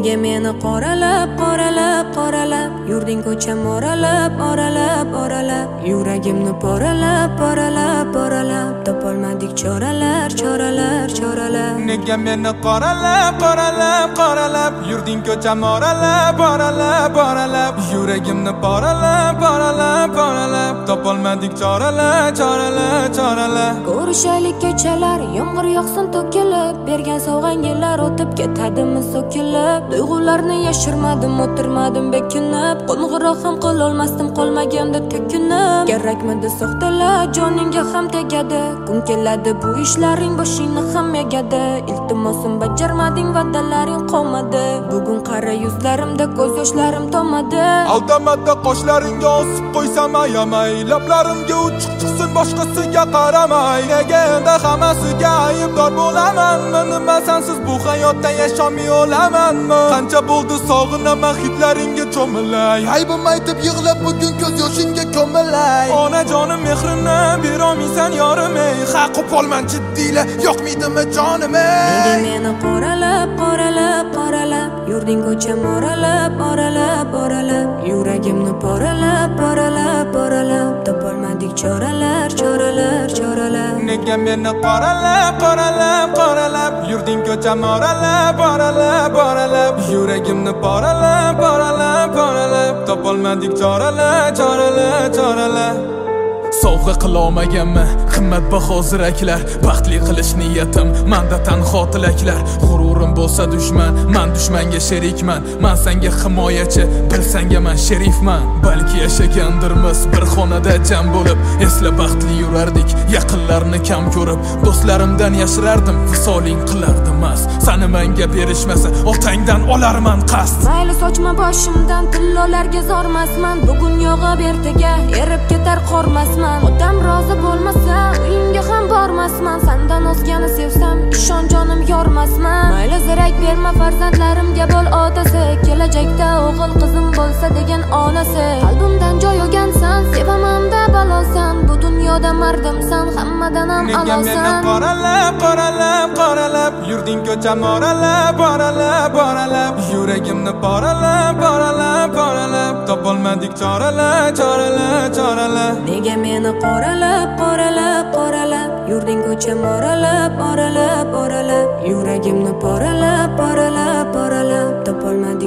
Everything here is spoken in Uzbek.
Nega meni qoralab yurding ko'cham oralab yuragimni poralab topolmadik choralar. Nega meni qoralab yurding ko'cham oralab yuragimni poralab topolmadik choralar. Ko'rishaylik kechalar, yomg'ir yog'sin to'kilib, bergan sovg'ang yillar o'tib ketadimi so'kilib. Tuyg'ularni yashirmadim, o'tirmadim bekinib, qo'ng'iroq ham qilolmasdim qolmaganda tekinib. Kerakmidi soxtalar, joningga ham tegadi, kun keladi bu ishlaring boshingni ham egadi. Iltimosim bajarmading, va'dalaring qolmadi, bugun qara yuzlarimda ko'z yoshlarim tomadi. Aldamada qoshlaringga osib qo'ysam ayamay, lablarimga uchiq chiqsin boshqasiga qaramay. Nega endi hammasiga aybdor bo'lamanmi? Nima sensiz bu hayotda yashamay o'lamanmi? Qancha bo'ldi sog'inaman hitlaringga cho'milay, aybim aytib yig'lab bugun ko'z yoshingga ko'milay. Onajonim mehrini berolmaysan yorim ey, haq qopolman jiddiyla yo'qmaydimi jonim ey. Nega meni qoralab yurding ko'cham oralab yuragimni poralab topolmadik choralar. Nega meni qoralab yurding ko'cham oralab yuragimni poralab topolmadik choralar. Sovg'a qilolmaganmi qimmatbaho ziraklar, baxtli qilish niyatim menda tanho tilaklar. G'ururim bo'lsa dushman, men dushmanga sherikman. Men senga himoyachi, bil senga men sherifman. Balki yashagandirmiz bir xonada jam bo'lib, esla baxtli yurardik yaqinlarni kam ko'rib. Do'stlarimdan yashirardim, visoling qilardim mas. Seni menga berishmasa otangdan olarman qasd. Mayli sochma boshimdan tillolarga zormasman, bugun yog'ib ertaga erib ketar qormasman. Otam rozi bo'lmasa uyingga ham bormasman, sendan o'zgani sevsam ishon jonim yormasman. Mayli zirak berma farzandlarimga bo'l otasi, kelajakda o'g'il qizim bo'lsa degan onasi. Qalbimdan joy olgansan, sevamanda balosan, bu dunyoda mardimsan, hammadan ham a'losan. Nega meni qoralab yurding ko'cham oralab yuragimni poralab topolmadik choralar. Nega meni qoralab yurding ko'cham oralab yuragimni poralab topolmadim